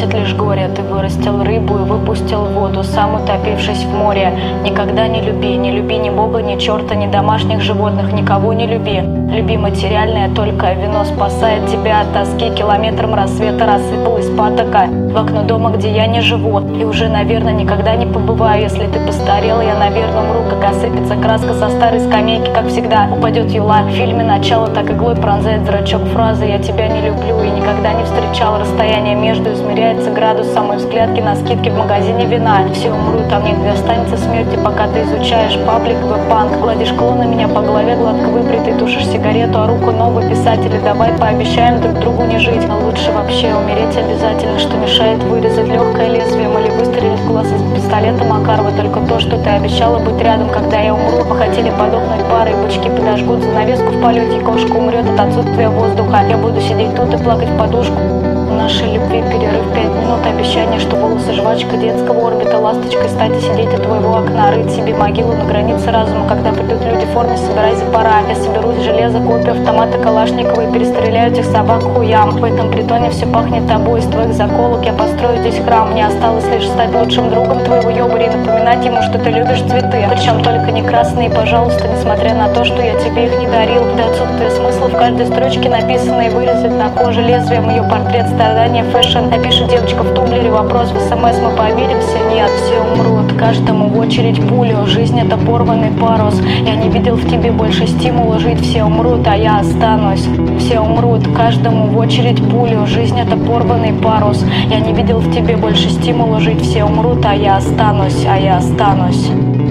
приносит лишь горе. Ты вырастил рыбу и выпустил в воду, сам утопившись в море. Никогда не люби ни Бога, ни черта, ни домашних животных, никого не люби. Люби материальное, только вино спасает тебя от тоски. Километром рассвета рассыпалась патока в окно дома, где я не живу. И уже, наверное, никогда не побываю. Если ты постарела, я, наверное, умру, как осыпется краска со старой скамейки, как всегда упадет юла. В фильме начало так иглой пронзает зрачок фразы «Я тебя не люблю» и никогда не встречал. Расстояние между измеряется градусом, мой взгляд на скидки в магазине вина. Все умрут, а мне где останется смерти, пока ты изучаешь паблик, веб-панк. Гладишь клона меня по голове, гладко выбритый, тушишь сигарету, а руку новый писатель. Давай пообещаем друг другу не жить, но лучше вообще умереть обязательно. Что мешает вырезать легкое лезвием или выстрелить в глаз из пистолета Макарова? Только то, что ты обещала быть рядом, когда я умру. Мы хотели подохнуть парой, бычки подожгут занавеску в полете, кошка умрет от отсутствия воздуха. Я буду сидеть тут и плакать в подушку. У нашей любви перерыв 5 минут, обещание, что волосы жвачка детского орбита, ласточкой стать и сидеть у твоего окна, рыть себе могилу на границе разума. Когда придут люди в форме, собирайся, пора. Я соберусь, железо, копию автомата Калашникова и перестреляю этих собак хуям. В этом притоне все пахнет тобой, из твоих заколок я построю здесь храм. Мне осталось лишь стать лучшим другом твоего ёбаря и напоминать ему, что ты любишь цветы. Причем только не красные, пожалуйста, несмотря на то, что я тебе их не дарил. До отсутствия смысла в каждой строчке написано и вырезать на коже лезвием ее портрет. Страдания, фэшн. Напишет девочка в тумблере вопрос в СМС, мы помиримся? Нет, все умрут, каждому в очередь пулю. Жизнь — это порванный парус. Я не видел в тебе больше стимула жить. Все умрут, а я останусь. Все умрут, каждому в очередь пулю. Жизнь — это порванный парус. Я не видел в тебе больше стимула жить. Все умрут, а я останусь, а я останусь.